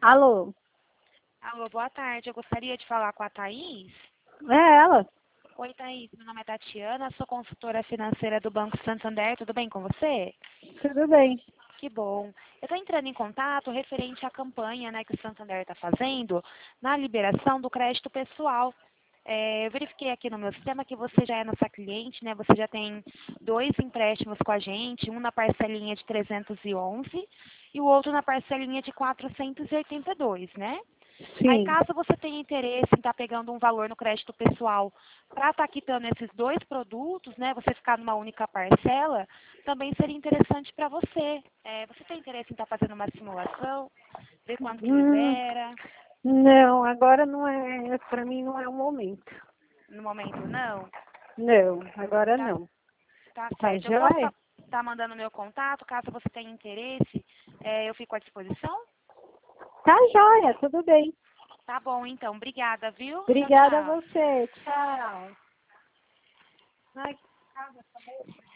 Alô? Alô, boa tarde. Eu gostaria de falar com a Thaís. É ela? Oi, Thaís. Meu nome é Tatiana, sou consultora financeira do Banco Santander. Tudo bem com você? Tudo bem. Que bom. Eu estou entrando em contato referente à campanha, né, que o Santander está fazendo na liberação do crédito pessoal. Eu verifiquei aqui no meu sistema que você já é nossa cliente, né? Você já tem 2 empréstimos com a gente, um na parcelinha de 311 e o outro na parcelinha de 482, né? Aí, Sim. caso você tenha interesse em estar pegando um valor no crédito pessoal para estar quitando esses 2 produtos, né, você ficar numa única parcela, também seria interessante para você. Você tem interesse em estar fazendo uma simulação, ver quanto que Hum, libera? não, agora não é, pra mim não é o momento. No momento, não? Não, agora Tá, não. tá Tá certo. Eu posso joia? estar mandando meu contato, caso você tenha interesse, eu fico à disposição? Tá joia, tudo bem. Tá bom, então. Obrigada, viu? Tchau, Obrigada a tchau. você. Tchau. Ai, que casa, essa moça.